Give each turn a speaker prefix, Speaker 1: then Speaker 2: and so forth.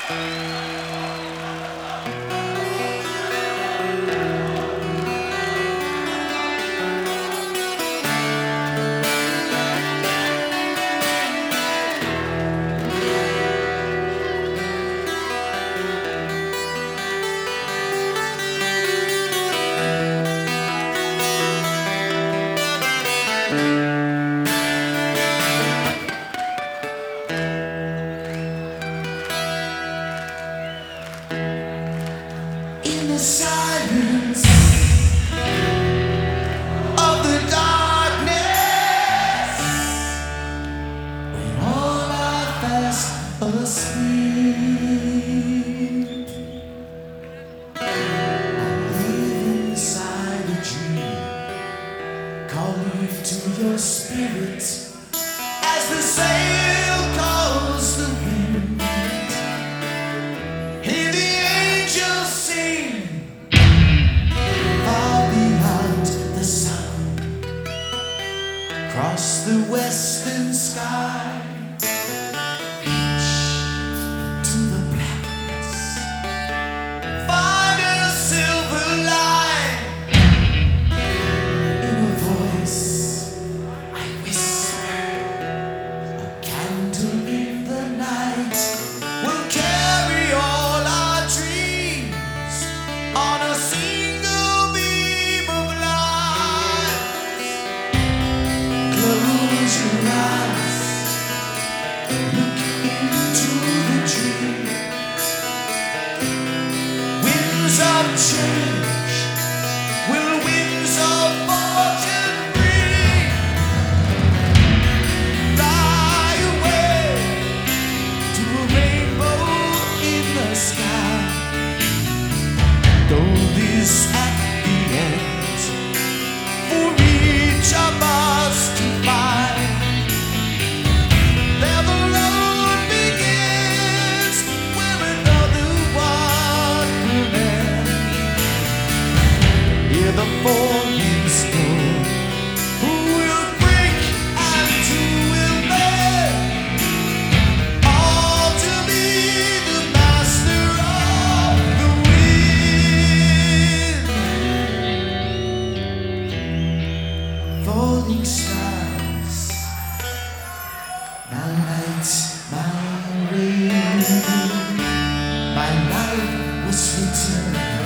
Speaker 1: In the silence of the darkness, when all are fast asleep, I'm living inside a dream, calling to your spirit as the sail calls the wind. Hear the angels sing far beyond the sun, across the western sky, reach to the blackness, find a silver line. In a voice I whisper, a candle in the night will carry all our dreams on a single beam of light. Close your eyes, look into the dream. Winds of change will winds of fortune bring. Fly away to a rainbow in the sky. Though this at the end for each of us to find, there the road begins where another one will end. Hear the falling snow, who will break and who will bend, all to be the master of the wind. Falling stars, my light, my rain, my life was written